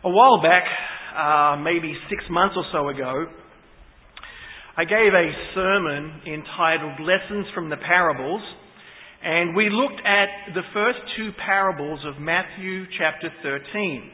A while back, maybe 6 months or so ago, I gave a sermon entitled Lessons from the Parables, and we looked at the first two parables of Matthew chapter 13.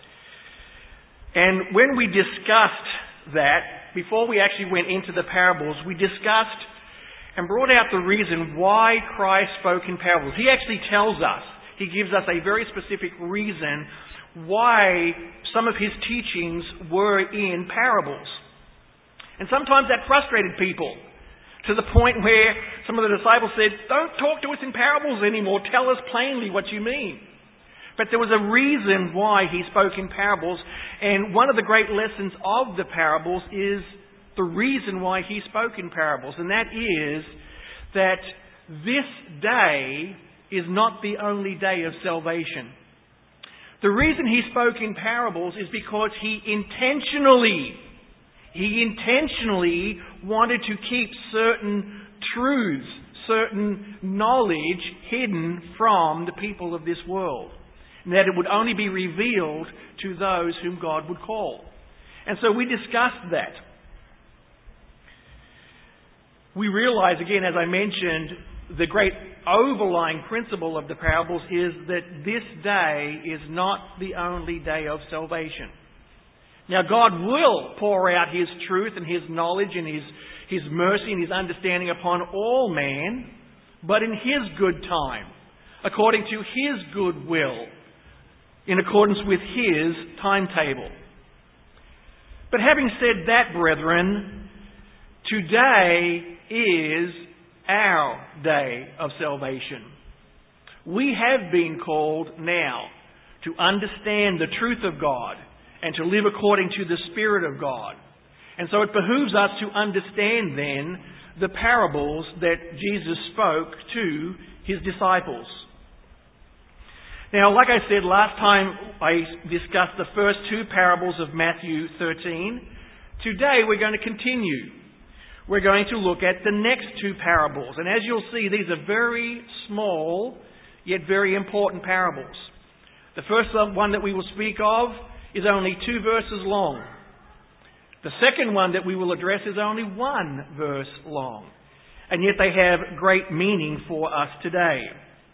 And when we discussed that, before we actually went into the parables, we discussed and brought out the reason why Christ spoke in parables. He actually tells us, he gives us a very specific reason why some of his teachings were in parables. And sometimes that frustrated people to the point where some of the disciples said, "Don't talk to us in parables anymore. Tell us plainly what you mean." But there was a reason why he spoke in parables. And one of the great lessons of the parables is the reason why he spoke in parables. And that is that this day is not the only day of salvation. The reason he spoke in parables is because he intentionally wanted to keep certain truths, certain knowledge hidden from the people of this world. And that it would only be revealed to those whom God would call. And so we discussed that. We realize, again, as I mentioned, the great overlying principle of the parables is that this day is not the only day of salvation. Now, God will pour out His truth and His knowledge and His mercy and His understanding upon all man, but in His good time, according to His good will, in accordance with His timetable. But having said that, brethren, today is our day of salvation. We have been called now to understand the truth of God and to live according to the Spirit of God. And so it behooves us to understand then the parables that Jesus spoke to His disciples. Now, like I said last time, I discussed the first two parables of Matthew 13. Today we're going to continue. We're going to look at the next two parables. And as you'll see, these are very small, yet very important parables. The first one that we will speak of is only 2 verses long. The second one that we will address is only 1 verse long. And yet they have great meaning for us today.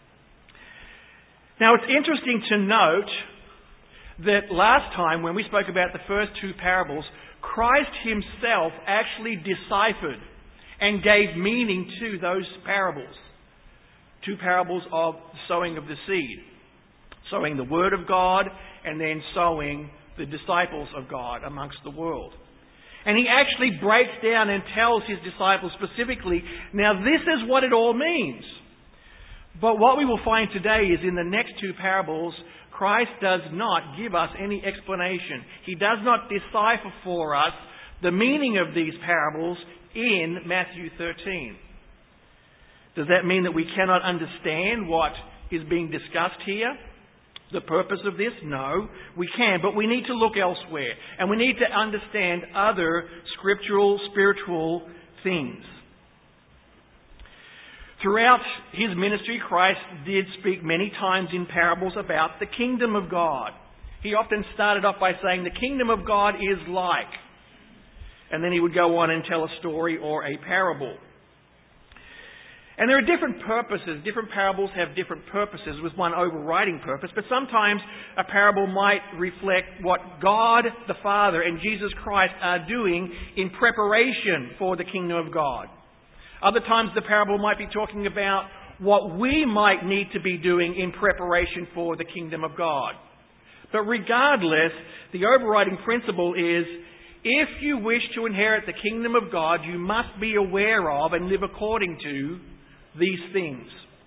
Now, it's interesting to note that last time when we spoke about the first two parables, Christ Himself actually deciphered and gave meaning to those parables. 2 parables of sowing of the seed. Sowing the Word of God and then sowing the disciples of God amongst the world. And He actually breaks down and tells His disciples specifically, now this is what it all means. But what we will find today is in the next 2 parables, Christ does not give us any explanation. He does not decipher for us the meaning of these parables in Matthew 13. Does that mean that we cannot understand what is being discussed here? The purpose of this? No, we can, but we need to look elsewhere. And we need to understand other scriptural, spiritual things. Throughout His ministry, Christ did speak many times in parables about the kingdom of God. He often started off by saying, the kingdom of God is like. And then He would go on and tell a story or a parable. And there are different purposes. Different parables have different purposes with one overriding purpose. But sometimes a parable might reflect what God the Father and Jesus Christ are doing in preparation for the kingdom of God. Other times the parable might be talking about what we might need to be doing in preparation for the kingdom of God. But regardless, the overriding principle is, if you wish to inherit the kingdom of God, you must be aware of and live according to these things.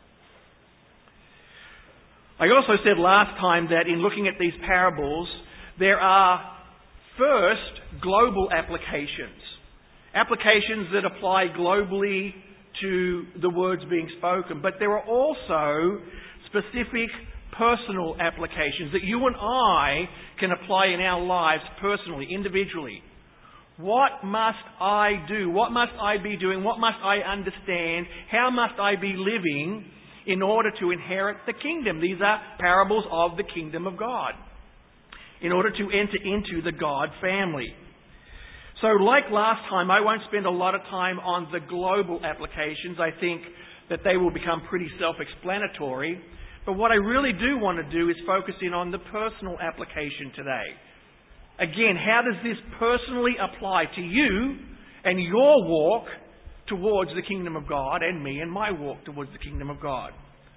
I also said last time that in looking at these parables, there are first global applications. Applications that apply globally to the words being spoken. But there are also specific personal applications that you and I can apply in our lives personally, individually. What must I do? What must I be doing? What must I understand? How must I be living in order to inherit the kingdom? These are parables of the kingdom of God. in order to enter into the God family. So like last time, I won't spend a lot of time on the global applications. I think that they will become pretty self-explanatory. But what I really do want to do is focus in on the personal application today. Again, how does this personally apply to you and your walk towards the kingdom of God, and me and my walk towards the kingdom of God?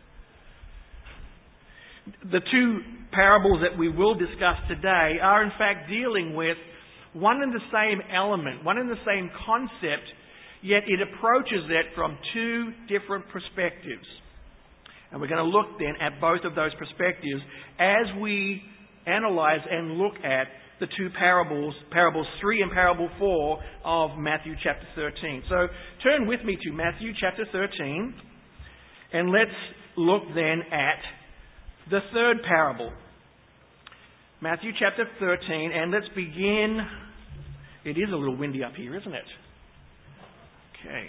The two parables that we will discuss today are in fact dealing with one and the same element, one and the same concept, yet it approaches it from two different perspectives. And we're going to look then at both of those perspectives as we analyze and look at the two parables, parables 3 and parable 4 of Matthew chapter 13. So turn with me to Matthew chapter 13, and let's look then at the third parable. Matthew chapter 13, and let's begin. It is a little windy up here, isn't it? Okay.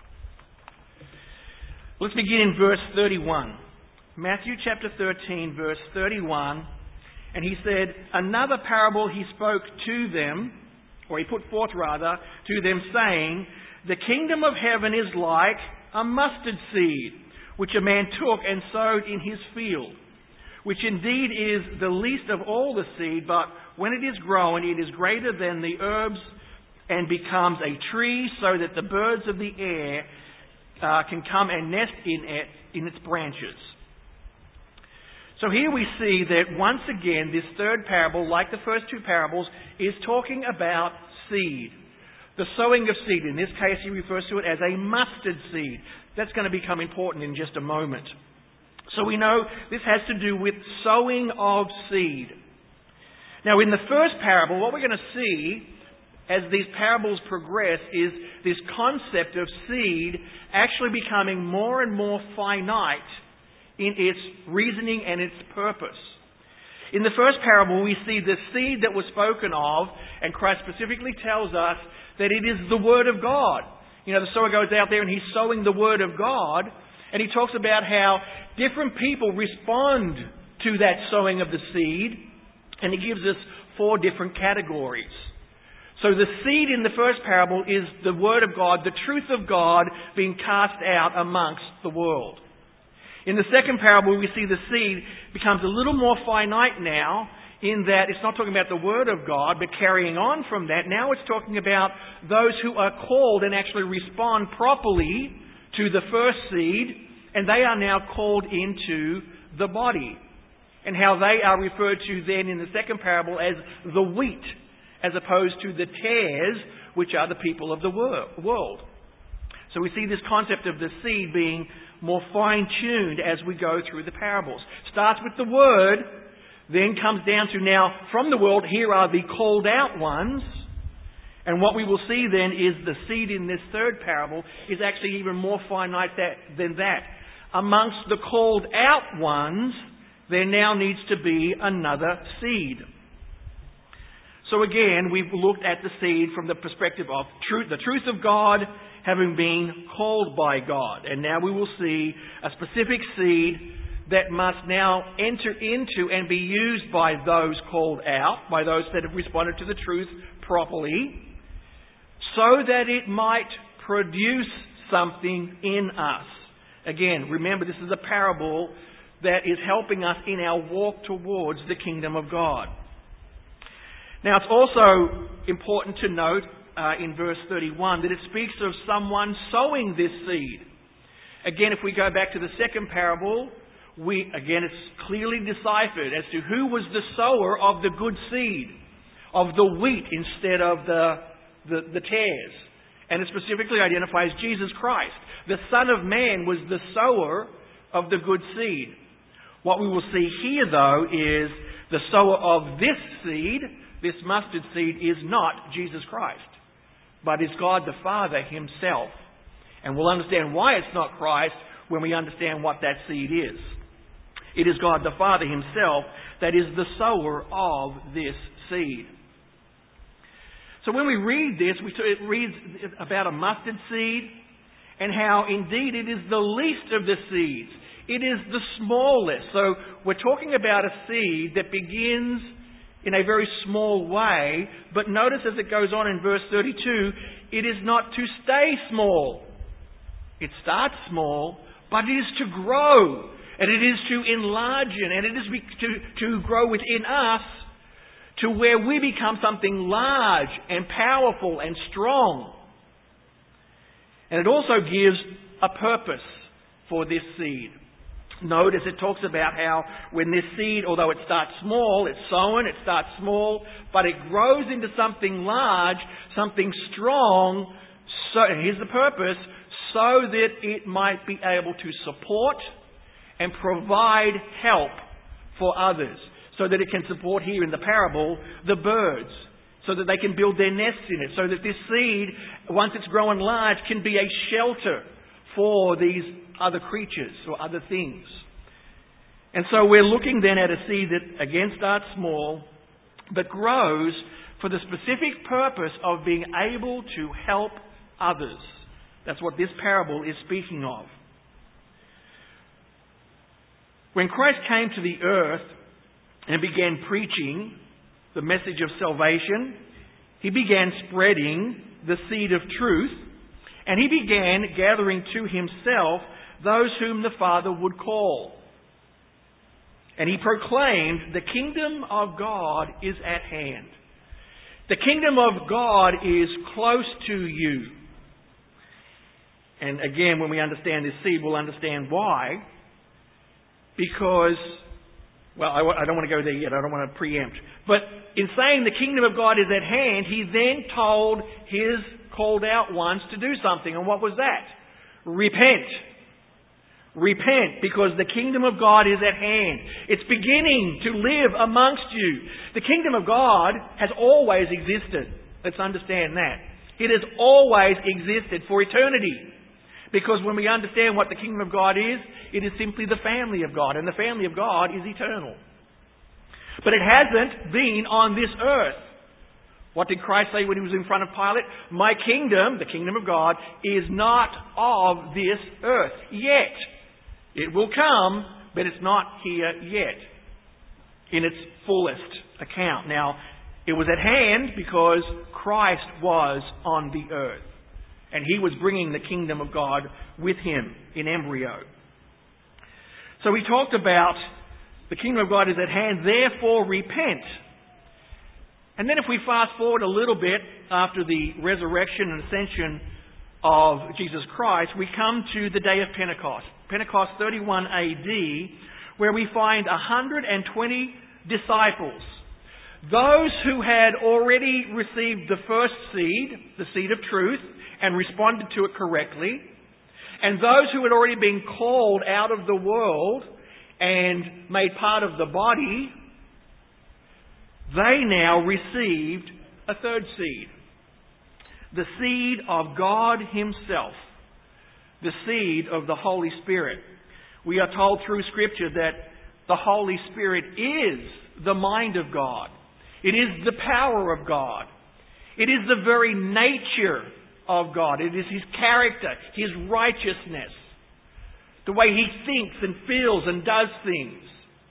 Let's begin in verse 31. Matthew chapter 13, verse 31. And he said, another parable he spoke to them, or he put forth rather, to them, saying, the kingdom of heaven is like a mustard seed, which a man took and sowed in his field, which indeed is the least of all the seed, but when it is grown, it is greater than the herbs and becomes a tree, so that the birds of the air can come and nest in its branches. So here we see that once again, this third parable, like the first two parables, is talking about seed. The sowing of seed. In this case, he refers to it as a mustard seed. That's going to become important in just a moment. So we know this has to do with sowing of seed. Now in the first parable, what we're going to see as these parables progress is this concept of seed actually becoming more and more finite in its reasoning and its purpose. In the first parable, we see the seed that was spoken of, and Christ specifically tells us that it is the Word of God. You know, the sower goes out there and he's sowing the Word of God, and he talks about how different people respond to that sowing of the seed, and he gives us 4 different categories. So the seed in the first parable is the Word of God, the truth of God being cast out amongst the world. In the second parable, we see the seed becomes a little more finite now, in that it's not talking about the Word of God, but carrying on from that. Now it's talking about those who are called and actually respond properly to the first seed, and they are now called into the body. And how they are referred to then in the second parable as the wheat, as opposed to the tares, which are the people of the world. So we see this concept of the seed being more fine-tuned as we go through the parables. Starts with the Word, then comes down to now, from the world, here are the called out ones. And what we will see then is the seed in this third parable is actually even more finite than that. Amongst the called out ones, there now needs to be another seed. So again, we've looked at the seed from the perspective of the truth of God having been called by God. And now we will see a specific seed that must now enter into and be used by those called out, by those that have responded to the truth properly, so that it might produce something in us. Again, remember, this is a parable that is helping us in our walk towards the kingdom of God. Now, it's also important to note in verse 31 that it speaks of someone sowing this seed. Again, if we go back to the second parable, it's clearly deciphered as to who was the sower of the good seed, of the wheat instead of the tares. And it specifically identifies Jesus Christ. The Son of Man was the sower of the good seed. What we will see here, though, is the sower of this seed, this mustard seed, is not Jesus Christ, but is God the Father Himself. And we'll understand why it's not Christ when we understand what that seed is. It is God the Father Himself that is the sower of this seed. So when we read this, it reads about a mustard seed and how indeed it is the least of the seeds. It is the smallest. So we're talking about a seed that begins in a very small way. But notice as it goes on in verse 32, it is not to stay small. It starts small, but it is to grow. And it is to enlarge it. And it is to grow within us to where we become something large and powerful and strong. And it also gives a purpose for this seed. Notice it talks about how when this seed, although it starts small, it's sown, it starts small, but it grows into something large, something strong. So, and here's the purpose, so that it might be able to support and provide help for others. So that it can support, here in the parable, the birds. So that they can build their nests in it. So that this seed, once it's grown large, can be a shelter for these other creatures or other things. And so we're looking then at a seed that again starts small, but grows for the specific purpose of being able to help others. That's what this parable is speaking of. When Christ came to the earth and began preaching the message of salvation, He began spreading the seed of truth, and He began gathering to Himself those whom the Father would call. And He proclaimed, the kingdom of God is at hand. The kingdom of God is close to you. And again, when we understand this seed, we'll understand why. Because, well, I don't want to go there yet. I don't want to preempt. But in saying the kingdom of God is at hand, He then told His called out ones to do something. And what was that? Repent. Repent, because the kingdom of God is at hand. It's beginning to live amongst you. The kingdom of God has always existed. Let's understand that. It has always existed for eternity. Because when we understand what the kingdom of God is, it is simply the family of God. And the family of God is eternal. But it hasn't been on this earth. What did Christ say when He was in front of Pilate? My kingdom, the kingdom of God, is not of this earth yet. It will come, but it's not here yet in its fullest account. Now, it was at hand because Christ was on the earth. And He was bringing the kingdom of God with Him in embryo. So we talked about the kingdom of God is at hand, therefore repent. And then if we fast forward a little bit after the resurrection and ascension of Jesus Christ, we come to the day of Pentecost. Pentecost 31 AD, where we find 120 disciples. Those who had already received the first seed, the seed of truth, and responded to it correctly, and those who had already been called out of the world and made part of the body, they now received a third seed. The seed of God Himself. The seed of the Holy Spirit. We are told through Scripture that the Holy Spirit is the mind of God. It is the power of God. It is the very nature of God. It is His character, His righteousness, the way He thinks and feels and does things.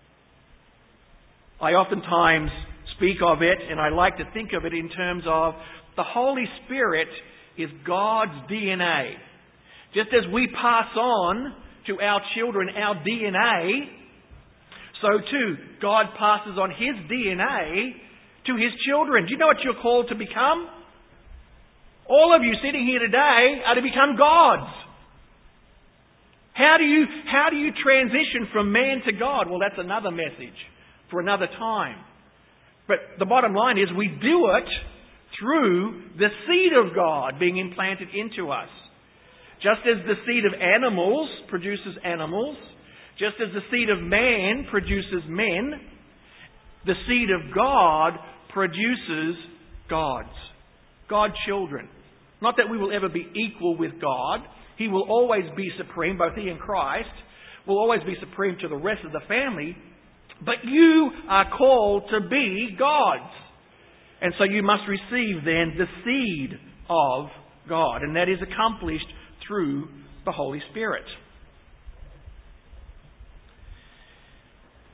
I oftentimes speak of it, and I like to think of it in terms of the Holy Spirit is God's DNA. Just as we pass on to our children our DNA, so too God passes on His DNA to His children. Do you know what you're called to become? All of you sitting here today are to become gods. How do you transition from man to God? Well, that's another message for another time. But the bottom line is we do it through the seed of God being implanted into us. Just as the seed of animals produces animals, just as the seed of man produces men, the seed of God produces gods. God children. Not that we will ever be equal with God. He will always be supreme, both He and Christ will always be supreme to the rest of the family. But you are called to be gods. And so you must receive then the seed of God. And that is accomplished through the Holy Spirit.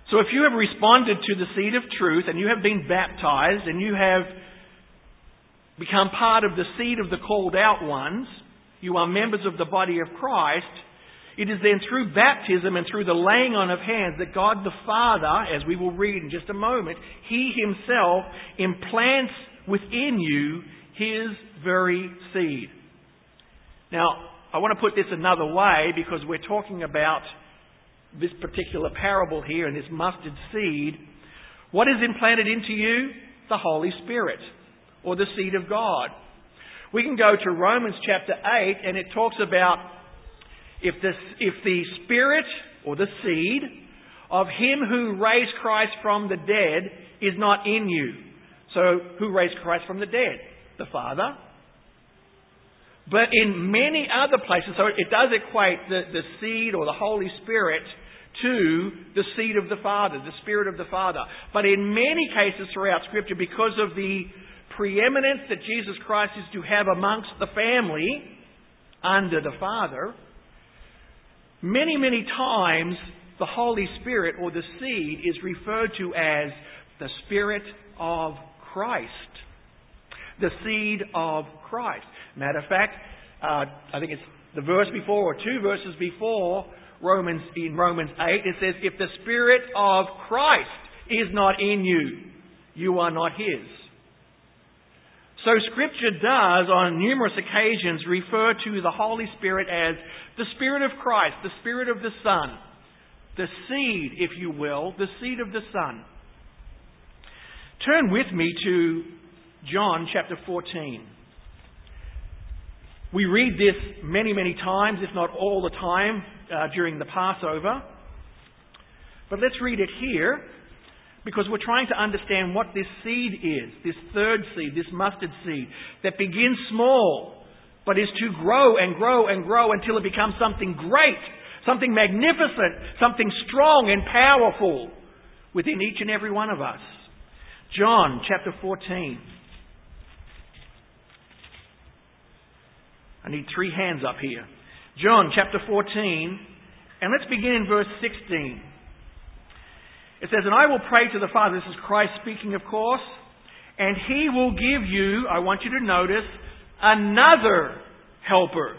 So if you have responded to the seed of truth and you have been baptized and you have become part of the seed of the called out ones, you are members of the body of Christ, it is then through baptism and through the laying on of hands that God the Father, as we will read in just a moment, He Himself implants within you His very seed. Now, I want to put this another way because we're talking about this particular parable here and this mustard seed. What is implanted into you? The Holy Spirit, or the seed of God. We can go to Romans chapter 8 and it talks about if the Spirit or the seed of Him who raised Christ from the dead is not in you. So who raised Christ from the dead? The Father. But in many other places, so it does equate the seed or the Holy Spirit to the seed of the Father, the Spirit of the Father. But in many cases throughout Scripture, because of the preeminence that Jesus Christ is to have amongst the family under the Father, many, many times the Holy Spirit or the seed is referred to as the Spirit of Christ. The seed of Christ. Matter of fact, I think it's the verse before or two verses before in Romans 8, it says, if the Spirit of Christ is not in you, you are not His. So Scripture does, on numerous occasions, refer to the Holy Spirit as the Spirit of Christ, the Spirit of the Son, the seed, if you will, the seed of the Son. Turn with me to John chapter 14. We read this many, many times, if not all the time, during the Passover. But let's read it here, because we're trying to understand what this seed is, this third seed, this mustard seed, that begins small, but is to grow and grow and grow until it becomes something great, something magnificent, something strong and powerful within each and every one of us. John chapter 14. I need 3 hands up here. John chapter 14, and let's begin in verse 16. It says, and I will pray to the Father, this is Christ speaking of course, and He will give you, I want you to notice, another helper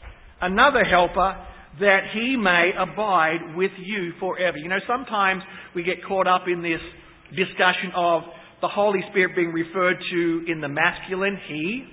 that He may abide with you forever. You know, sometimes we get caught up in this discussion of the Holy Spirit being referred to in the masculine, He.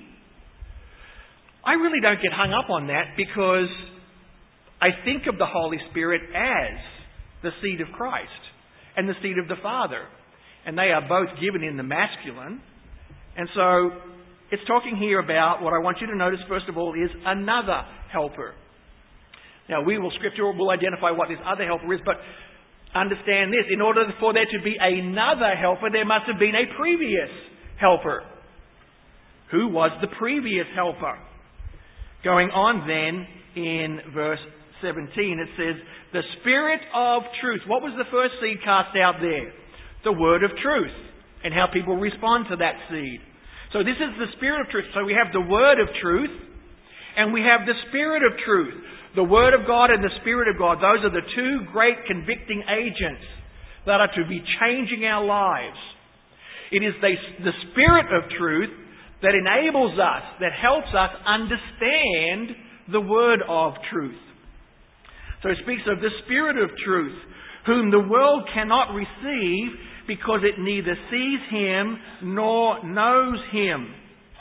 I really don't get hung up on that because I think of the Holy Spirit as the seed of Christ and the seed of the Father. And they are both given in the masculine. And so it's talking here about, what I want you to notice first of all is another helper. Now Scripture will identify what this other helper is, but understand this, in order for there to be another helper, there must have been a previous helper. Who was the previous helper? Going on then in verse 17, it says, the Spirit of truth. What was the first seed cast out there? The word of truth, and how people respond to that seed. So this is the Spirit of truth. So we have the word of truth, and we have the Spirit of truth. The Word of God and the Spirit of God. Those are the two great convicting agents that are to be changing our lives. It is the Spirit of truth that enables us, that helps us understand the word of truth. So it speaks of the Spirit of truth, whom the world cannot receive because it neither sees Him nor knows Him.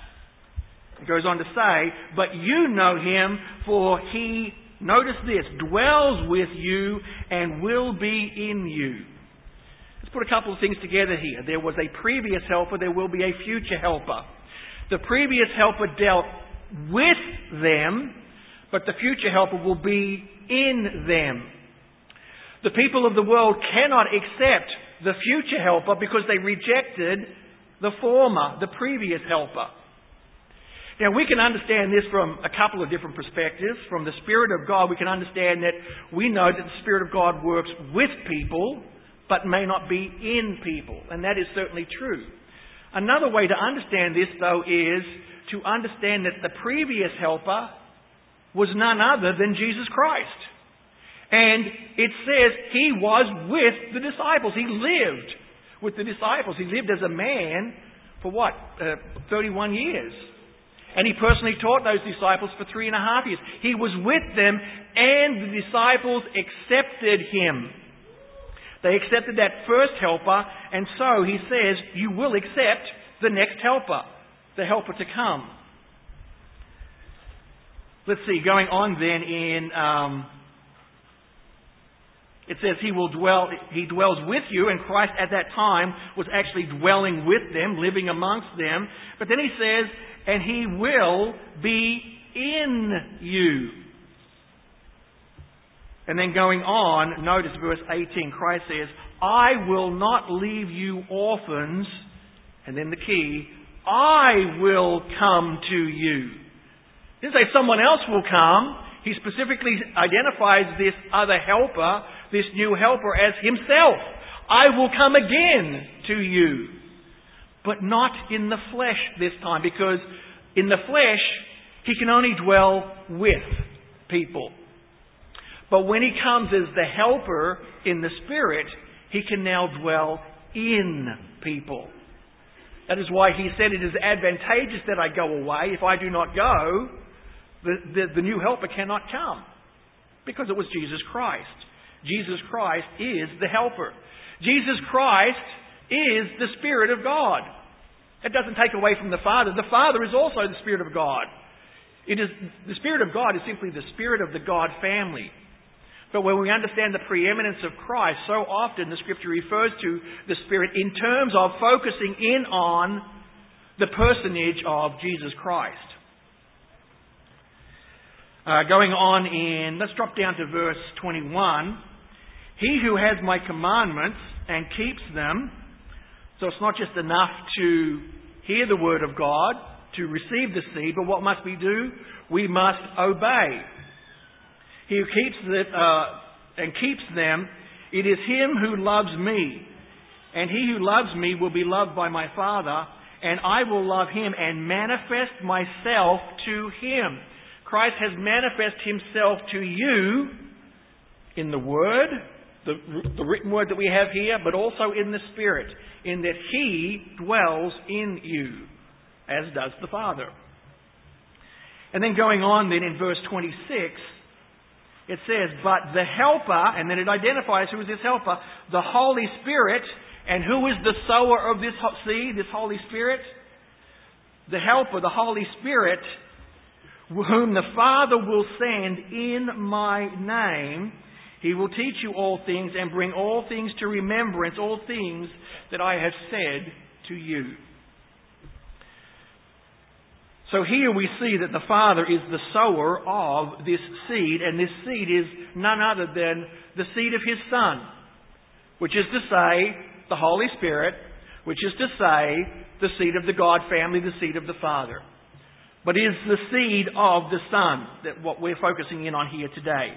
It goes on to say, but you know Him, for He, notice this, dwells with you and will be in you. Let's put a couple of things together here. There was a previous helper, there will be a future helper. The previous helper dealt with them, but the future helper will be in them. The people of the world cannot accept the future helper because they rejected the former, the previous helper. Now we can understand this from a couple of different perspectives. From the Spirit of God, we can understand that we know that the Spirit of God works with people, but may not be in people. And that is certainly true. Another way to understand this, though, is to understand that the previous helper was none other than Jesus Christ. And it says he was with the disciples. He lived with the disciples. He lived as a man for 31 years. And he personally taught those disciples for 3.5 years. He was with them, and the disciples accepted him. They accepted that first helper, and so he says, you will accept the next helper, the helper to come. Let's see, going on then it says he dwells with you, and Christ at that time was actually dwelling with them, living amongst them. But then he says, and he will be in you. And then going on, notice verse 18, Christ says, I will not leave you orphans. And then the key, I will come to you. He didn't say someone else will come. He specifically identifies this other helper, this new helper, as himself. I will come again to you. But not in the flesh this time, because in the flesh, he can only dwell with people. But when he comes as the helper in the Spirit, he can now dwell in people. That is why he said it is advantageous that I go away. If I do not go, the new helper cannot come. Because it was Jesus Christ. Jesus Christ is the helper. Jesus Christ is the Spirit of God. It doesn't take away from the Father. The Father is also the Spirit of God. The Spirit of God is simply the Spirit of the God family. But when we understand the preeminence of Christ, so often the Scripture refers to the Spirit in terms of focusing in on the personage of Jesus Christ. Going on let's drop down to verse 21. He who has my commandments and keeps them. So it's not just enough to hear the word of God, to receive the seed, but what must we do? We must obey. He who keeps it and keeps them, it is him who loves me. And he who loves me will be loved by my Father, and I will love him and manifest myself to him. Christ has manifested himself to you in the Word, the written Word that we have here, but also in the Spirit, in that he dwells in you, as does the Father. And then going on then in verse 26, it says, but the helper, and then it identifies who is this helper, the Holy Spirit. And who is the sower of this seed, this Holy Spirit? The helper, the Holy Spirit, whom the Father will send in my name. He will teach you all things and bring all things to remembrance, all things that I have said to you. So here we see that the Father is the sower of this seed, and this seed is none other than the seed of His Son, which is to say, the Holy Spirit, which is to say, the seed of the God family, the seed of the Father. But is the seed of the Son, that what we're focusing in on here today.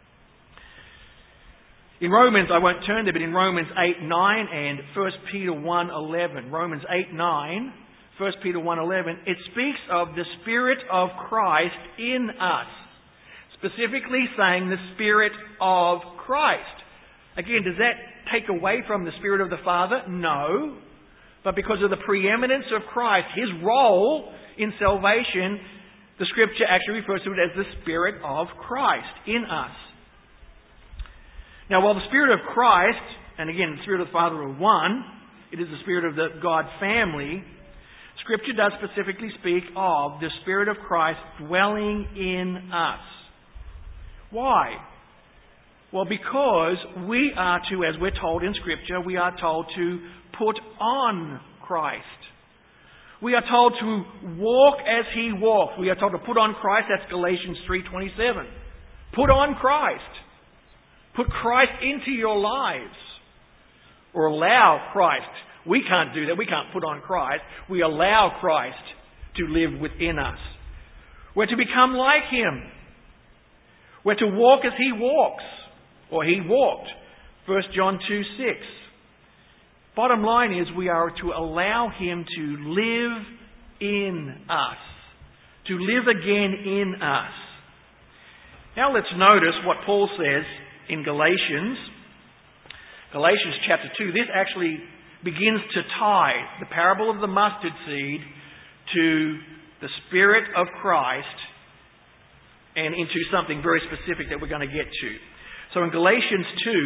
In Romans, I won't turn there, but in Romans 8:9 and 1 Peter 1:11, Romans 8:9, 1 Peter 1:11, it speaks of the Spirit of Christ in us. Specifically saying the Spirit of Christ. Again, does that take away from the Spirit of the Father? No. But because of the preeminence of Christ, His role in salvation, the Scripture actually refers to it as the Spirit of Christ in us. Now, while the Spirit of Christ, and again, the Spirit of the Father are one, it is the Spirit of the God family, Scripture does specifically speak of the Spirit of Christ dwelling in us. Why? Well, because we are to, as we're told in Scripture, we are told to put on Christ. We are told to walk as He walked. We are told to put on Christ. That's Galatians 3:27. Put on Christ. Put Christ into your lives. Or allow Christ. We can't do that. We can't put on Christ. We allow Christ to live within us. We're to become like Him. We're to walk as He walks. Or He walked. 1 John 2:6. Bottom line is we are to allow Him to live in us. To live again in us. Now let's notice what Paul says in Galatians chapter 2, this actually begins to tie the parable of the mustard seed to the Spirit of Christ and into something very specific that we're going to get to. So in Galatians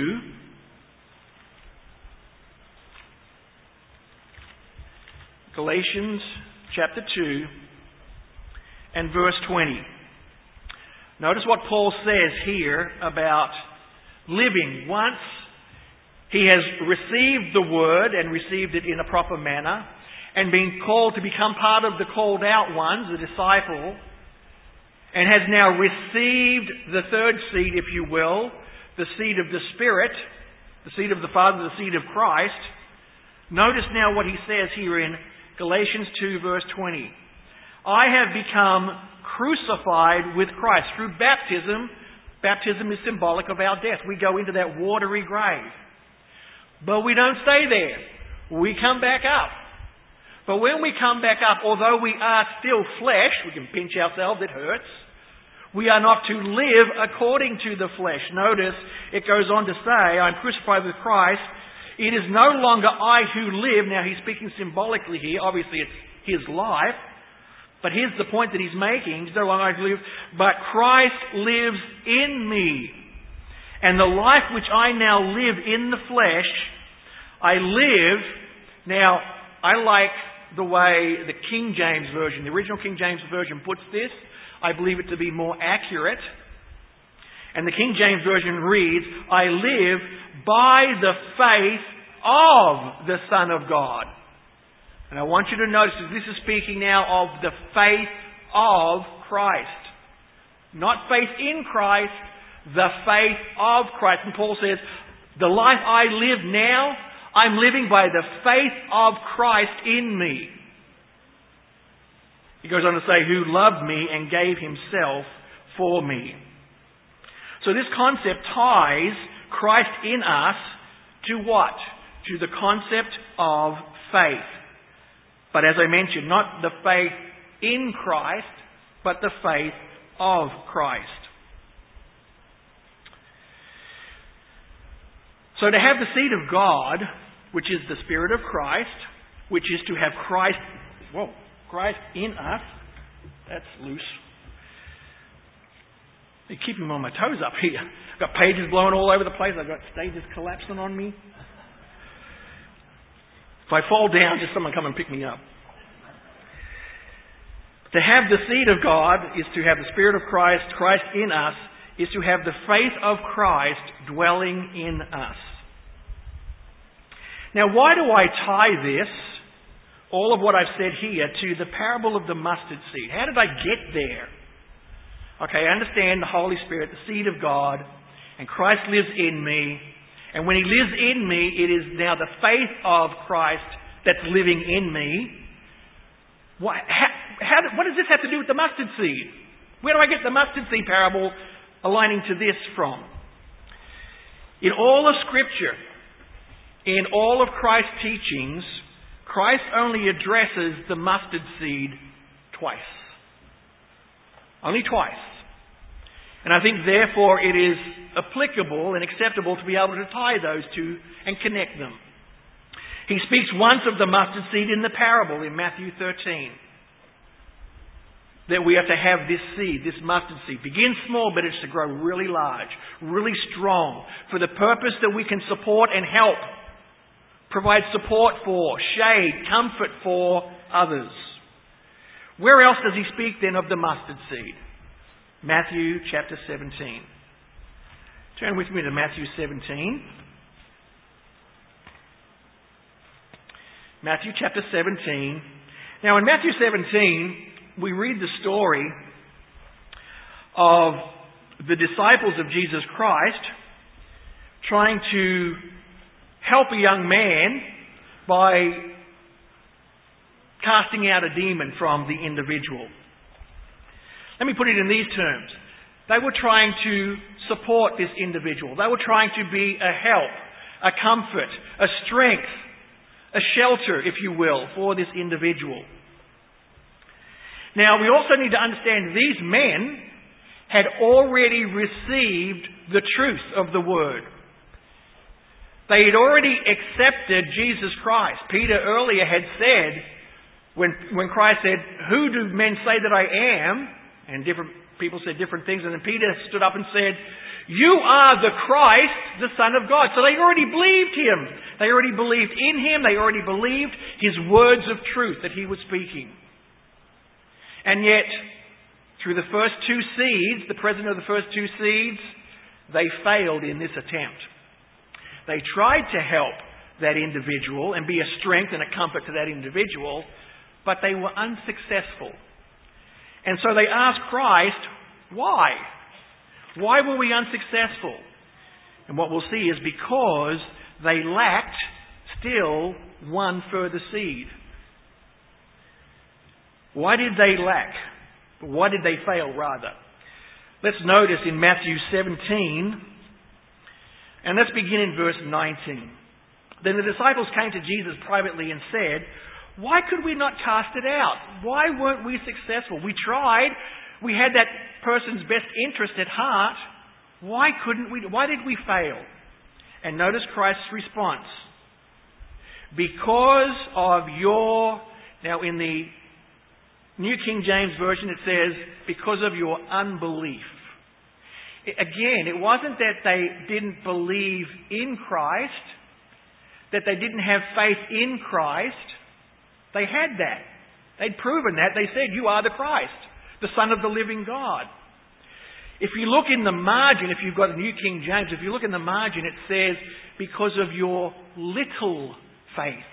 2, Galatians chapter 2 and verse 20. Notice what Paul says here about living once he has received the word and received it in a proper manner and been called to become part of the called out ones, the disciple, and has now received the third seed, if you will, the seed of the Spirit, the seed of the Father, the seed of Christ. Notice now what he says here in Galatians 2 verse 20. I have become crucified with Christ through baptism. Baptism is symbolic of our death. We go into that watery grave. But we don't stay there. We come back up. But when we come back up, although we are still flesh, we can pinch ourselves, it hurts. We are not to live according to the flesh. Notice it goes on to say, I'm crucified with Christ. It is no longer I who live. Now he's speaking symbolically here. Obviously it's his life. But here's the point that he's making. It's no longer I who live, but Christ lives in me. And the life which I now live in the flesh, I live. Now, I like the way the King James Version, the original King James Version puts this. I believe it to be more accurate. And the King James Version reads, I live by the faith of the Son of God. And I want you to notice that this is speaking now of the faith of Christ. Not faith in Christ, the faith of Christ. And Paul says, the life I live now, I'm living by the faith of Christ in me. He goes on to say, who loved me and gave himself for me. So this concept ties Christ in us to what? To the concept of faith. But as I mentioned, not the faith in Christ, but the faith of Christ. So to have the seed of God, which is the Spirit of Christ, which is to have Christ in us. That's loose. You're keeping me on my toes up here. I've got pages blowing all over the place. I've got stages collapsing on me. If I fall down, just someone come and pick me up. To have the seed of God is to have the Spirit of Christ, Christ in us, is to have the faith of Christ dwelling in us. Now, why do I tie this, all of what I've said here, to the parable of the mustard seed? How did I get there? Okay, I understand the Holy Spirit, the seed of God, and Christ lives in me. And when He lives in me, it is now the faith of Christ that's living in me. What does this have to do with the mustard seed? Where do I get the mustard seed parable aligning to this from? In all of Scripture, in all of Christ's teachings, Christ only addresses the mustard seed twice. Only twice. And I think therefore it is applicable and acceptable to be able to tie those two and connect them. He speaks once of the mustard seed in the parable in Matthew 13. That we have to have this seed, this mustard seed. Begin small, but it's to grow really large, really strong, for the purpose that we can support and help. Provide support for, shade, comfort for others. Where else does he speak then of the mustard seed? Matthew chapter 17. Turn with me to Matthew 17. Matthew chapter 17. Now in Matthew 17, we read the story of the disciples of Jesus Christ trying to help a young man by casting out a demon from the individual. Let me put it in these terms. They were trying to support this individual. They were trying to be a help, a comfort, a strength, a shelter, if you will, for this individual. Now, we also need to understand these men had already received the truth of the Word. They had already accepted Jesus Christ. Peter earlier had said, when Christ said, "Who do men say that I am?" And different people said different things. And then Peter stood up and said, "You are the Christ, the Son of God." So they already believed Him. They already believed in Him. They already believed His words of truth that He was speaking. And yet, through the first two seeds, the president of the first two seeds, they failed in this attempt. They tried to help that individual and be a strength and a comfort to that individual, but they were unsuccessful. And so they asked Christ, why? Why were we unsuccessful? And what we'll see is because they lacked still one further seed. Why did they lack? Why did they fail, rather? Let's notice in Matthew 17, and let's begin in verse 19. Then the disciples came to Jesus privately and said, "Why could we not cast it out? Why weren't we successful? We tried. We had that person's best interest at heart. Why did we fail?" And notice Christ's response. "Because of your..." Now in the New King James Version it says, "because of your unbelief." Again, it wasn't that they didn't believe in Christ, that they didn't have faith in Christ. They had that. They'd proven that. They said, "You are the Christ, the Son of the living God." If you look in the margin, if you've got a New King James, if you look in the margin, it says, "because of your little faith."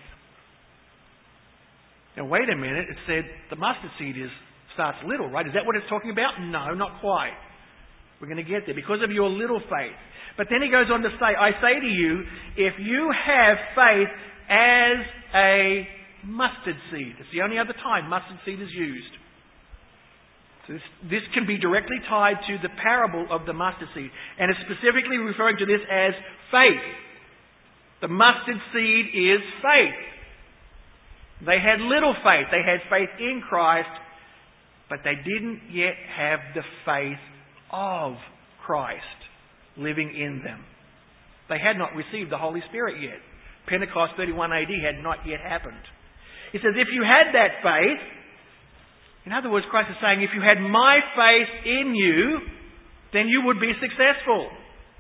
Now wait a minute, it said the mustard seed starts little, right? Is that what it's talking about? No, not quite. We're going to get there. Because of your little faith. But then he goes on to say, "I say to you, if you have faith as a mustard seed." It's the only other time mustard seed is used. So this can be directly tied to the parable of the mustard seed. And it's specifically referring to this as faith. The mustard seed is faith. They had little faith. They had faith in Christ, but they didn't yet have the faith of Christ living in them. They had not received the Holy Spirit yet. Pentecost 31 AD had not yet happened. He says, if you had that faith, in other words, Christ is saying, if you had my faith in you, then you would be successful.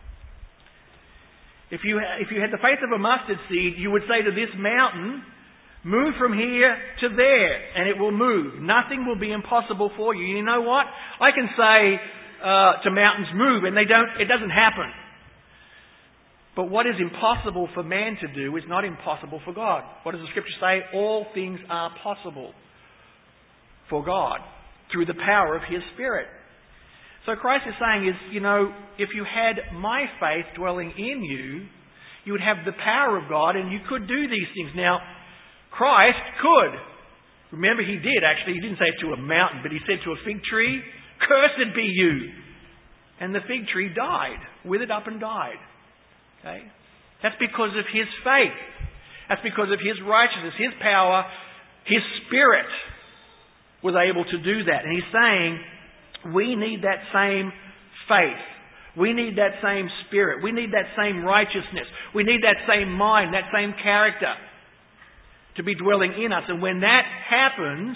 If you had the faith of a mustard seed, you would say to this mountain, "Move from here to there," and it will move. Nothing will be impossible for you. You know what? I can say to mountains, "Move," and it doesn't happen. But what is impossible for man to do is not impossible for God. What does the Scripture say? All things are possible for God through the power of His Spirit. So Christ is saying if you had my faith dwelling in you, you would have the power of God and you could do these things. Now, Christ could. Remember, He did actually. He didn't say it to a mountain, but He said to a fig tree, "Cursed be you." And the fig tree died, withered up and died. Okay? That's because of His faith. That's because of His righteousness, His power, His Spirit was able to do that. And He's saying, we need that same faith. We need that same Spirit. We need that same righteousness. We need that same mind, that same character to be dwelling in us. And when that happens,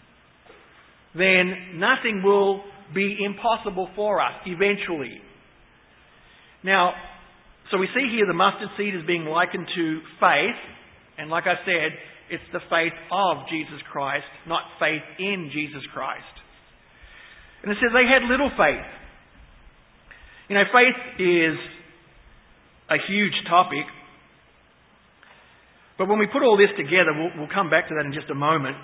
then nothing will be impossible for us eventually. Now, so we see here the mustard seed is being likened to faith. And like I said, it's the faith of Jesus Christ, not faith in Jesus Christ. And it says they had little faith. Faith is a huge topic. But when we put all this together, we'll come back to that in just a moment.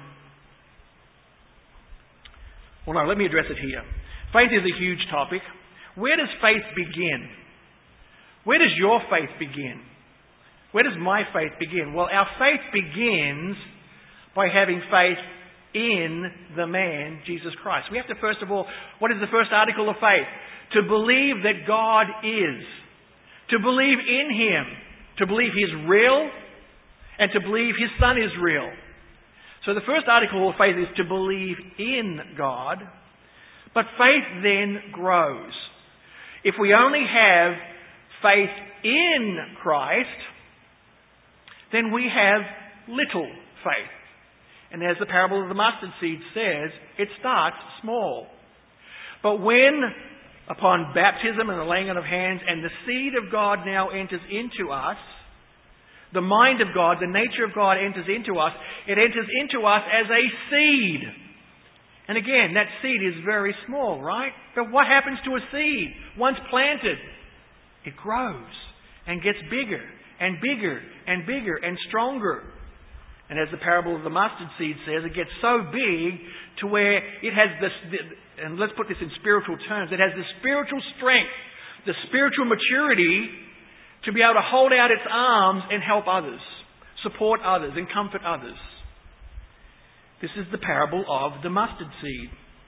Well, no, let me address it here. Faith is a huge topic. Where does faith begin? Where does your faith begin? Where does my faith begin? Well, our faith begins by having faith in the man, Jesus Christ. We have to, first of all, what is the first article of faith? To believe that God is. To believe in Him. To believe He's real. And to believe His Son is real. So the first article of faith is to believe in God. But faith then grows. If we only have faith in Christ, then we have little faith. And as the parable of the mustard seed says, it starts small. But when, upon baptism and the laying on of hands, and the seed of God now enters into us, the mind of God, the nature of God enters into us, it enters into us as a seed. And again, that seed is very small, right? But what happens to a seed? Once planted, it grows and gets bigger and bigger and bigger and stronger. And as the parable of the mustard seed says, it gets so big to where it has this, and let's put this in spiritual terms, it has the spiritual strength, the spiritual maturity to be able to hold out its arms and help others, support others and comfort others. This is the parable of the mustard seed.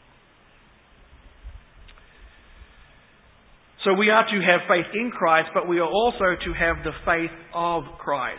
So we are to have faith in Christ, but we are also to have the faith of Christ.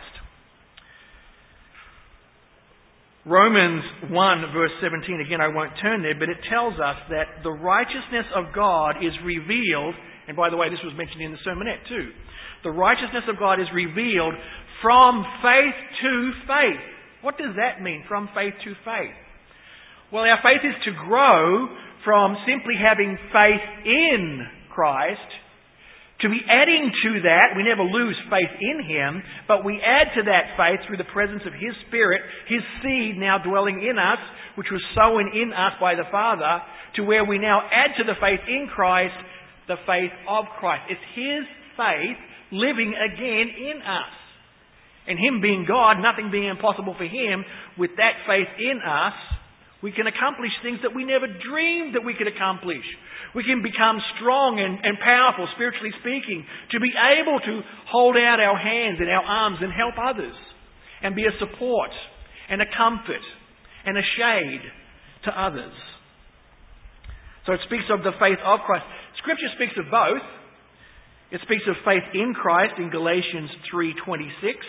Romans 1 verse 17, again I won't turn there, but it tells us that the righteousness of God is revealed, and by the way this was mentioned in the sermonette too. The righteousness of God is revealed from faith to faith. What does that mean, from faith to faith? Well, our faith is to grow from simply having faith in Christ to be adding to that. We never lose faith in Him, but we add to that faith through the presence of His Spirit, His seed now dwelling in us, which was sown in us by the Father, to where we now add to the faith in Christ, the faith of Christ. It's His faith living again in us. And Him being God, nothing being impossible for Him, with that faith in us, we can accomplish things that we never dreamed that we could accomplish. We can become strong and powerful, spiritually speaking, to be able to hold out our hands and our arms and help others, and be a support and a comfort and a shade to others. So it speaks of the faith of Christ. Scripture speaks of both. It speaks of faith in Christ in Galatians 3:26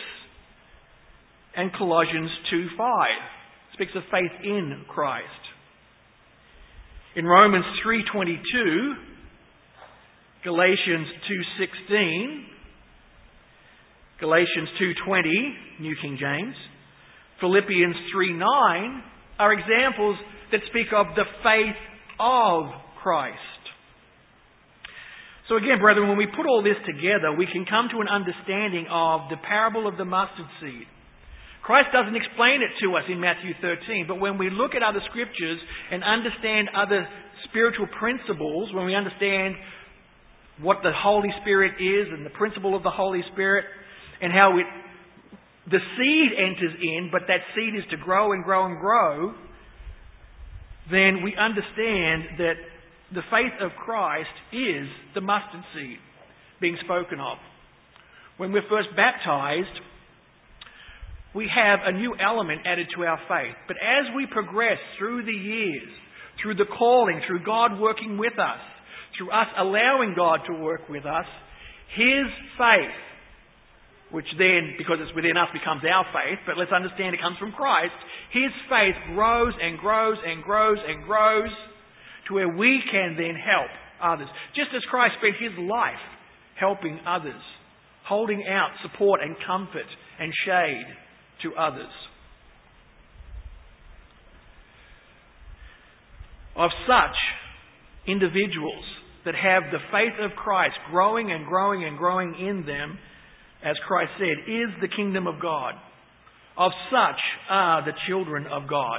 and Colossians 2:5. It speaks of faith in Christ. In Romans 3:22, Galatians 2:16, Galatians 2:20, New King James, Philippians 3:9 are examples that speak of the faith of Christ. So again, brethren, when we put all this together, we can come to an understanding of the parable of the mustard seed. Christ doesn't explain it to us in Matthew 13, but when we look at other scriptures and understand other spiritual principles, when we understand what the Holy Spirit is and the principle of the Holy Spirit and how the seed enters in, but that seed is to grow and grow and grow, then we understand that the faith of Christ is the mustard seed being spoken of. When we're first baptized, we have a new element added to our faith. But as we progress through the years, through the calling, through God working with us, through us allowing God to work with us, His faith, which then, because it's within us, becomes our faith, but let's understand it comes from Christ, His faith grows and grows and grows and grows to where we can then help others. Just as Christ spent His life helping others, holding out support and comfort and shade to others. Of such individuals that have the faith of Christ growing and growing and growing in them, as Christ said, is the kingdom of God. Of such are the children of God.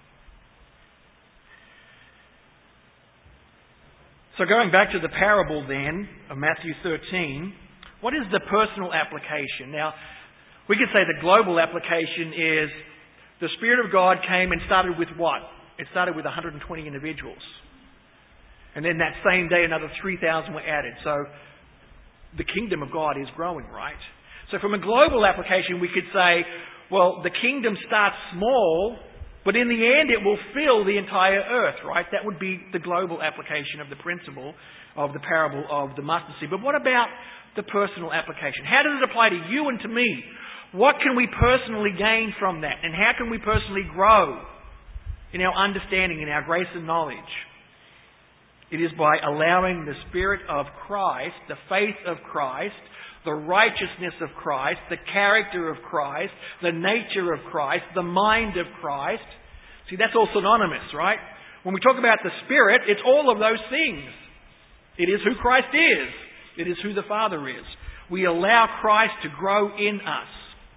So going back to the parable then of Matthew 13, what is the personal application? Now, we could say the global application is the Spirit of God came and started with what? It started with 120 individuals. And then that same day another 3,000 were added. So the kingdom of God is growing, right? So from a global application we could say, well, the kingdom starts small, but in the end it will fill the entire earth, right? That would be the global application of the principle of the parable of the mustard seed. But what about the personal application? How does it apply to you and to me? What can we personally gain from that? And how can we personally grow in our understanding, in our grace and knowledge? It is by allowing the Spirit of Christ, the faith of Christ, the righteousness of Christ, the character of Christ, the nature of Christ, the mind of Christ. See, that's all synonymous, right? When we talk about the Spirit, it's all of those things. It is who Christ is. It is who the Father is. We allow Christ to grow in us.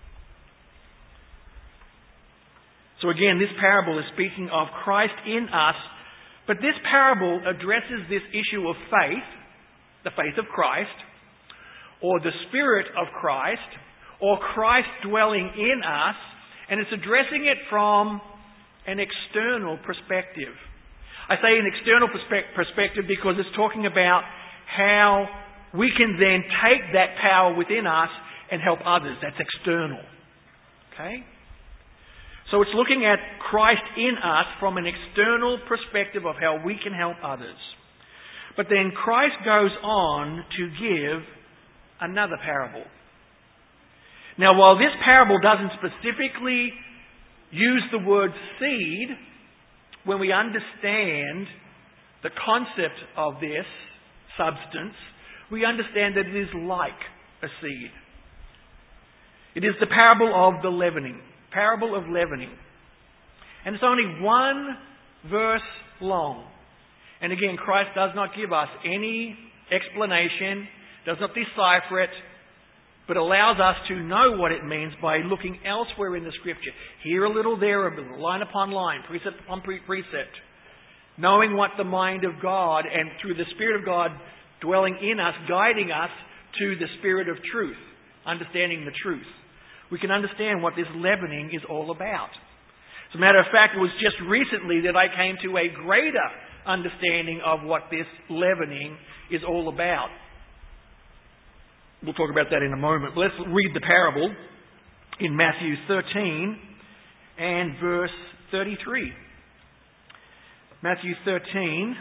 So again, this parable is speaking of Christ in us, but this parable addresses this issue of faith, the faith of Christ, or the Spirit of Christ, or Christ dwelling in us, and it's addressing it from an external perspective. I say an external perspective because it's talking about how we can then take that power within us and help others. That's external. Okay? So it's looking at Christ in us from an external perspective of how we can help others. But then Christ goes on to give another parable. Now, while this parable doesn't specifically use the word seed, when we understand the concept of this substance, we understand that it is like a seed. It is the parable of the leavening. Parable of leavening. And it's only one verse long. And again, Christ does not give us any explanation, does not decipher it, but allows us to know what it means by looking elsewhere in the Scripture. Here a little, there a little, line upon line, precept upon precept. Knowing what the mind of God and through the Spirit of God dwelling in us, guiding us to the Spirit of truth, understanding the truth. We can understand what this leavening is all about. As a matter of fact, it was just recently that I came to a greater understanding of what this leavening is all about. We'll talk about that in a moment. Let's read the parable in Matthew 13 and verse 33. Matthew 13,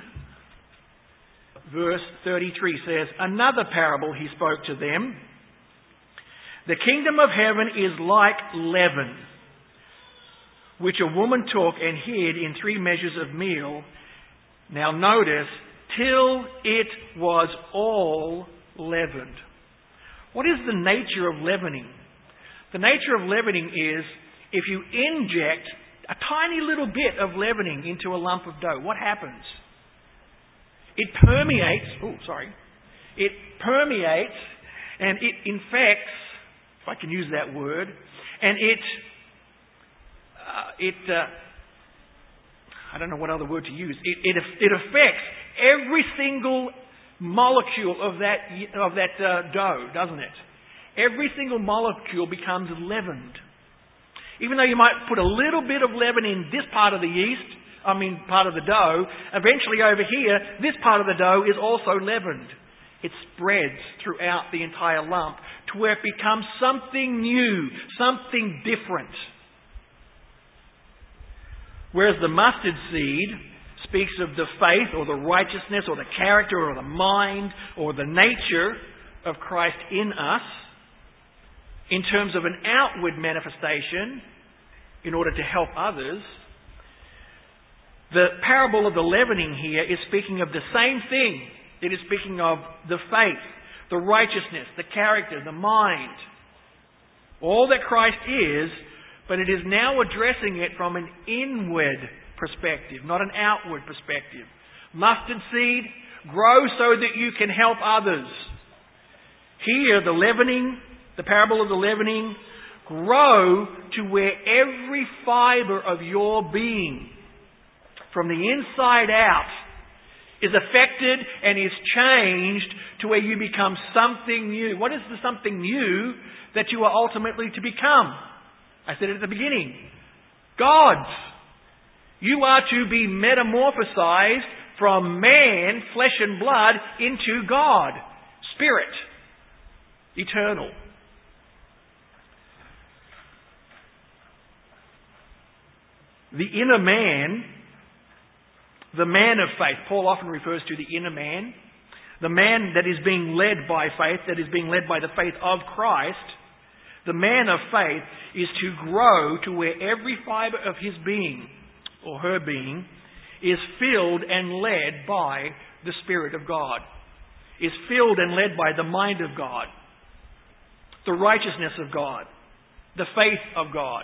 verse 33 says, "Another parable he spoke to them. The kingdom of heaven is like leaven, which a woman took and hid in 3 measures of meal. Now notice, till it was all leavened." What is the nature of leavening? The nature of leavening is if you inject a tiny little bit of leavening into a lump of dough, what happens? It permeates, it permeates and it infects, if I can use that word, and I don't know what other word to use. It affects every single molecule of that dough, doesn't it? Every single molecule becomes leavened. Even though you might put a little bit of leaven in this part of the part of the dough, eventually over here, this part of the dough is also leavened. It spreads throughout the entire lump to where it becomes something new, something different. Whereas the mustard seed speaks of the faith or the righteousness or the character or the mind or the nature of Christ in us in terms of an outward manifestation in order to help others. The parable of the leavening here is speaking of the same thing. It is speaking of the faith, the righteousness, the character, the mind. All that Christ is, but it is now addressing it from an inward perspective, not an outward perspective. Mustard seed, grow so that you can help others. Here, the leavening, the parable of the leavening, grow to where every fibre of your being, from the inside out, is affected and is changed to where you become something new. What is the something new that you are ultimately to become? I said it at the beginning. Gods. You are to be metamorphosized from man, flesh and blood, into God. Spirit. Eternal. The inner man, the man of faith. Paul often refers to the inner man. The man that is being led by faith, that is being led by the faith of Christ. The man of faith is to grow to where every fibre of his being, or her being, is filled and led by the Spirit of God, is filled and led by the mind of God, the righteousness of God, the faith of God.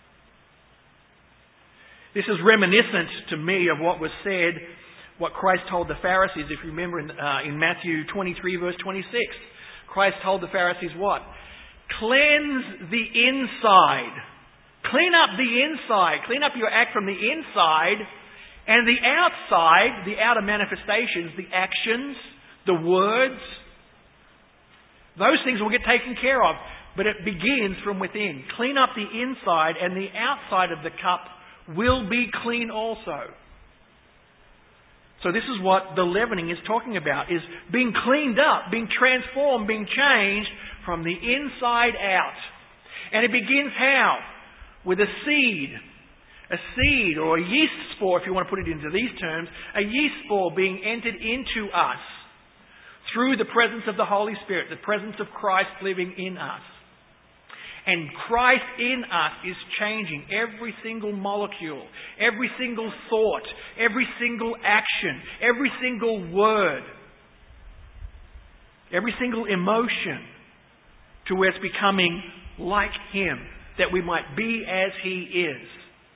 This is reminiscent to me of what was said, what Christ told the Pharisees, if you remember in Matthew 23 verse 26. Christ told the Pharisees what? Cleanse the inside. Clean up the inside. Clean up your act from the inside, and the outside, the outer manifestations, the actions, the words, those things will get taken care of. But it begins from within. Clean up the inside, and the outside of the cup will be clean also. So this is what the leavening is talking about, is being cleaned up, being transformed, being changed from the inside out. And it begins how? With a seed. A seed, or a yeast spore, if you want to put it into these terms, a yeast spore being entered into us through the presence of the Holy Spirit, the presence of Christ living in us. And Christ in us is changing every single molecule, every single thought, every single action, every single word, every single emotion, to where it's becoming like Him, that we might be as He is.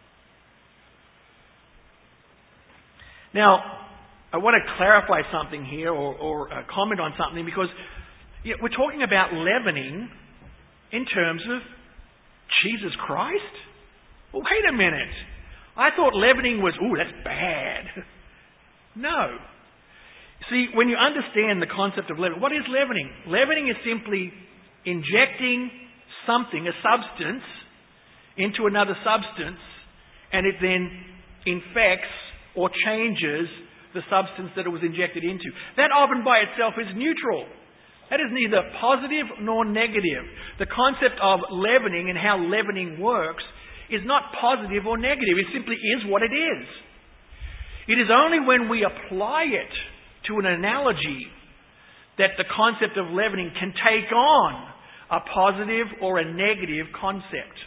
Now, I want to clarify something here, or comment on something, because we're talking about leavening in terms of Jesus Christ? Well, wait a minute. I thought leavening was, that's bad. No. See, when you understand the concept of leavening, what is leavening? Leavening is simply injecting something, a substance, into another substance, and it then infects or changes the substance that it was injected into. That often by itself is neutral. That is neither positive nor negative. The concept of leavening and how leavening works is not positive or negative. It simply is what it is. It is only when we apply it to an analogy that the concept of leavening can take on a positive or a negative concept.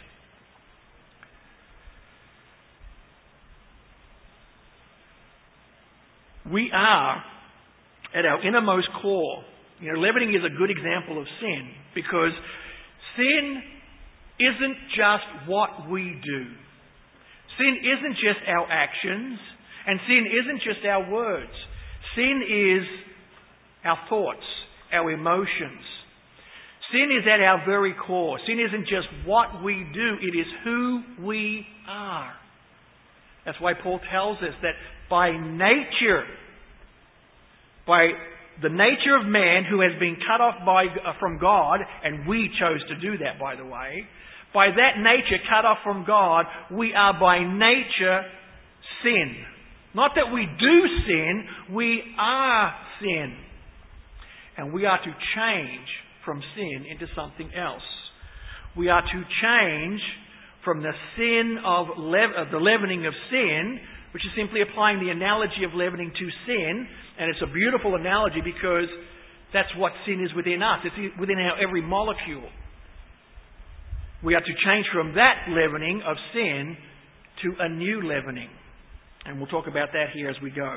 We are, at our innermost core, leavening is a good example of sin, because sin isn't just what we do. Sin isn't just our actions, and sin isn't just our words. Sin is our thoughts, our emotions. Sin is at our very core. Sin isn't just what we do, it is who we are. That's why Paul tells us that by nature, by the nature of man who has been cut off from God, and we chose to do that, by the way, by that nature cut off from God, we are by nature sin. Not that we do sin, we are sin. And we are to change from sin into something else. We are to change from the sin of the leavening of sin, which is simply applying the analogy of leavening to sin. And it's a beautiful analogy because that's what sin is within us. It's within our every molecule. We are to change from that leavening of sin to a new leavening. And we'll talk about that here as we go.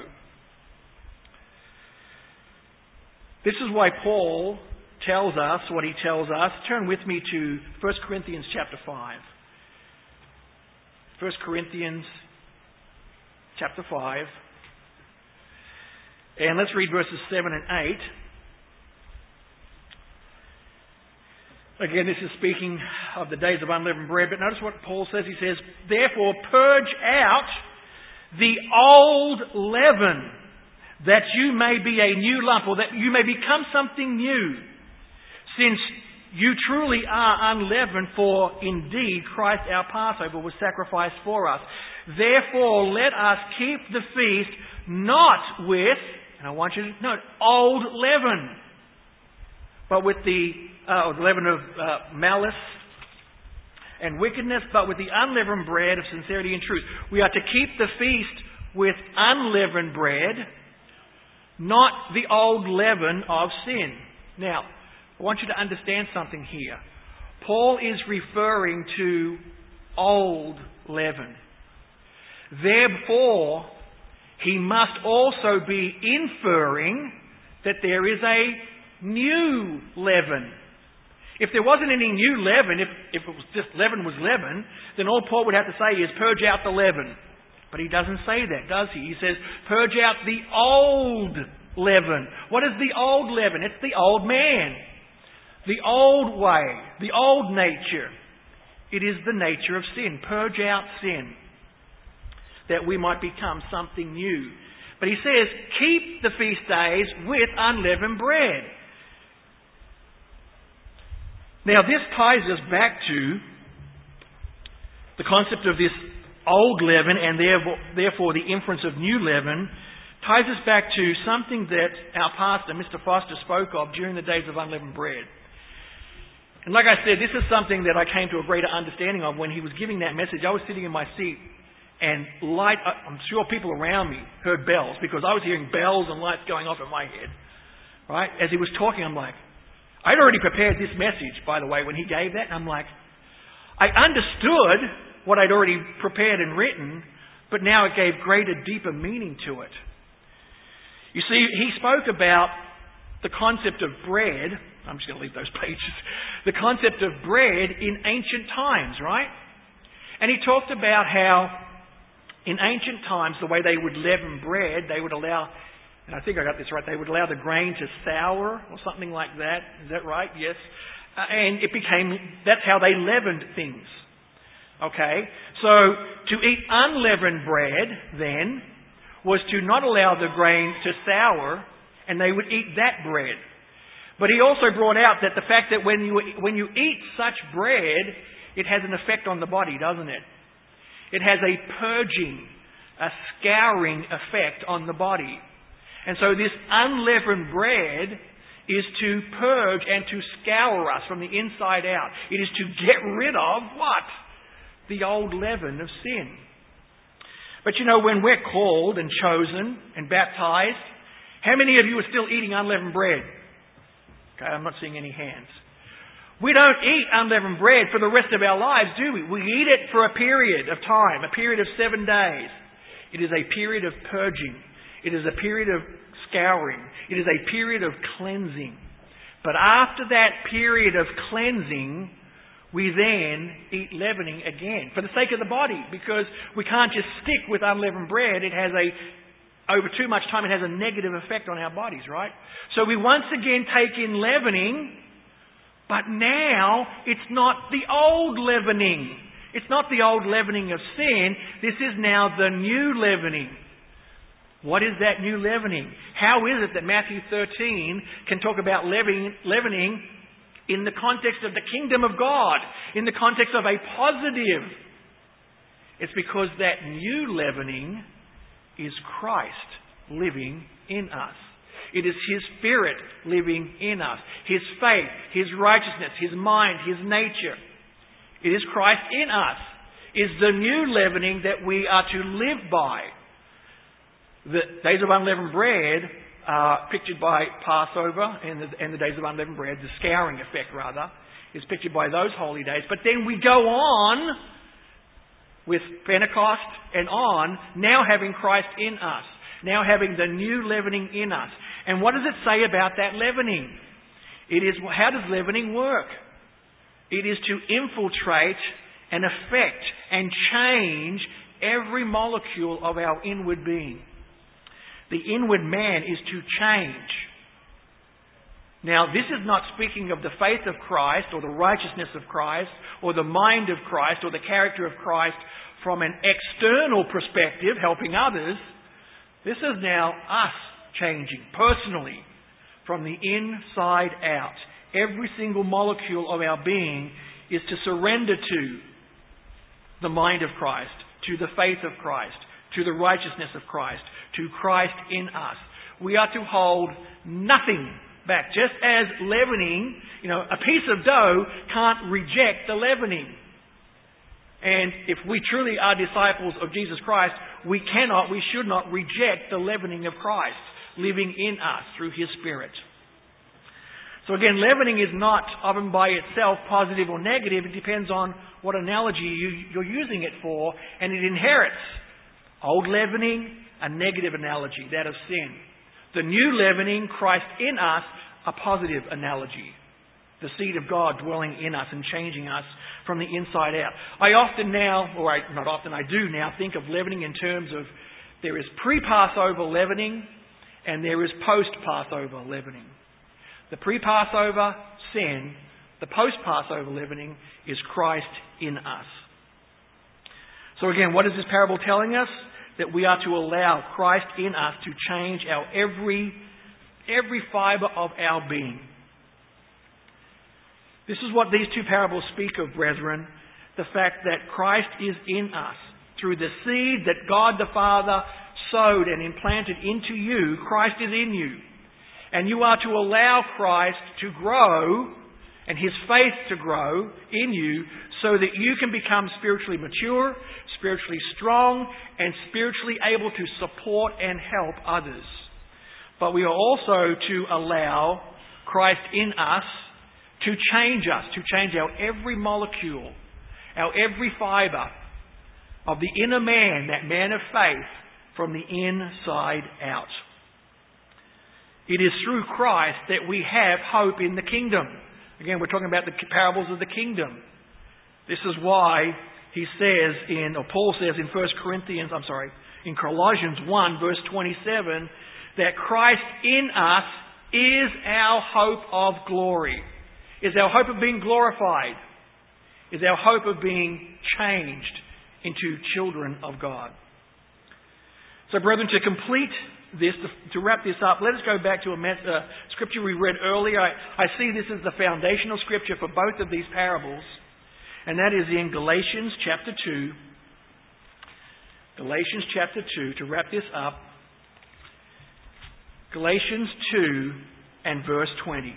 This is why Paul tells us what he tells us. Turn with me to 1 Corinthians chapter 5. 1 Corinthians chapter 5. And let's read verses 7 and 8. Again, this is speaking of the days of unleavened bread, but notice what Paul says. He says, "Therefore purge out the old leaven, that you may be a new lump," or that you may become something new, "since you truly are unleavened, for indeed Christ our Passover was sacrificed for us. Therefore let us keep the feast not with," and I want you to note, "old leaven, but with the leaven of malice and wickedness, but with the unleavened bread of sincerity and truth." We are to keep the feast with unleavened bread, not the old leaven of sin. Now, I want you to understand something here. Paul is referring to old leaven. Therefore, he must also be inferring that there is a new leaven. If there wasn't any new leaven, if it was just leaven was leaven, then all Paul would have to say is purge out the leaven. But he doesn't say that, does he? He says, purge out the old leaven. What is the old leaven? It's the old man. The old way. The old nature. It is the nature of sin. Purge out sin. That we might become something new. But he says, keep the feast days with unleavened bread. Now this ties us back to the concept of this old leaven and therefore the inference of new leaven, ties us back to something that our pastor, Mr. Foster, spoke of during the days of unleavened bread. And like I said, this is something that I came to a greater understanding of when he was giving that message. I was sitting in my seat and I'm sure people around me heard bells because I was hearing bells and lights going off in my head. Right? As he was talking, I'm like, I'd already prepared this message, by the way, when he gave that. I'm like, I understood what I'd already prepared and written, but now it gave greater, deeper meaning to it. You see, he spoke about the concept of bread. I'm just going to leave those pages. The concept of bread in ancient times, right? And he talked about how in ancient times, the way they would leaven bread, they would allow, and I think I got this right, they would allow the grain to sour or something like that. Is that right? Yes. And that's how they leavened things. Okay? So, to eat unleavened bread, then, was to not allow the grain to sour, and they would eat that bread. But he also brought out that the fact that when you eat such bread, it has an effect on the body, doesn't it? It has a purging, a scouring effect on the body. And so this unleavened bread is to purge and to scour us from the inside out. It is to get rid of what? The old leaven of sin. But you know, when we're called and chosen and baptized, how many of you are still eating unleavened bread? Okay, I'm not seeing any hands. We don't eat unleavened bread for the rest of our lives, do we? We eat it for a period of time, a period of 7 days. It is a period of purging. It is a period of scouring. It is a period of cleansing. But after that period of cleansing, we then eat leavening again for the sake of the body, because we can't just stick with unleavened bread. It has over too much time, it has a negative effect on our bodies, right? So we once again take in leavening, but now it's not the old leavening. It's not the old leavening of sin. This is now the new leavening. What is that new leavening? How is it that Matthew 13 can talk about leavening in the context of the kingdom of God, in the context of a positive? It's because that new leavening is Christ living in us. It is His Spirit living in us. His faith, His righteousness, His mind, His nature. It is Christ in us. Is the new leavening that we are to live by. The days of unleavened bread are pictured by Passover and the days of unleavened bread, the scouring effect rather, is pictured by those holy days. But then we go on with Pentecost and on, now having Christ in us, now having the new leavening in us. And what does it say about that leavening? How does leavening work? It is to infiltrate and affect and change every molecule of our inward being. The inward man is to change. Now, this is not speaking of the faith of Christ or the righteousness of Christ or the mind of Christ or the character of Christ from an external perspective, helping others. This is now us changing personally from the inside out. Every single molecule of our being is to surrender to the mind of Christ, to the faith of Christ, to the righteousness of Christ, to Christ in us. We are to hold nothing back. Just as leavening, a piece of dough can't reject the leavening. And if we truly are disciples of Jesus Christ, we should not reject the leavening of Christ living in us through His Spirit. So again, leavening is not of and by itself positive or negative. It depends on what analogy you're using it for, and it inherits old leavening a negative analogy, that of sin. The new leavening, Christ in us, a positive analogy. The seed of God dwelling in us and changing us from the inside out. I do now think of leavening in terms of there is pre-Passover leavening and there is post-Passover leavening. The pre-Passover, sin. The post-Passover leavening is Christ in us. So again, what is this parable telling us? That we are to allow Christ in us to change our every fibre of our being. This is what these two parables speak of, brethren. The fact that Christ is in us. Through the seed that God the Father sowed and implanted into you, Christ is in you. And you are to allow Christ to grow and His faith to grow in you so that you can become spiritually mature, spiritually strong, and spiritually able to support and help others. But we are also to allow Christ in us to change our every molecule, our every fibre of the inner man, that man of faith, from the inside out. It is through Christ that we have hope in the kingdom. Again, we're talking about the parables of the kingdom. This is why Paul says in Colossians 1 verse 27, that Christ in us is our hope of glory. Is our hope of being glorified. Is our hope of being changed into children of God. So brethren, to complete this, to wrap this up, let us go back to a scripture we read earlier. I see this as the foundational scripture for both of these parables. And that is in Galatians chapter 2. Galatians chapter 2, to wrap this up. Galatians 2 and verse 20.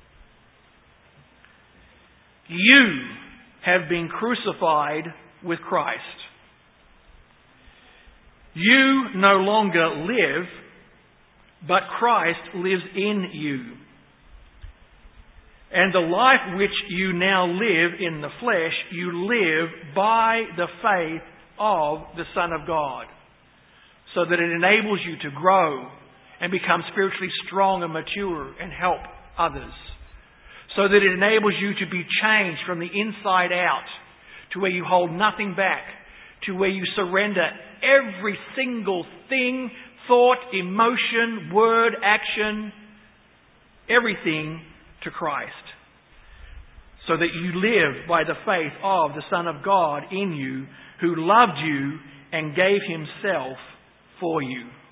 You have been crucified with Christ. You no longer live, but Christ lives in you. And the life which you now live in the flesh, you live by the faith of the Son of God. So that it enables you to grow and become spiritually strong and mature and help others. So that it enables you to be changed from the inside out to where you hold nothing back, to where you surrender every single thing, thought, emotion, word, action, everything to Christ. So that you live by the faith of the Son of God in you, who loved you and gave Himself for you.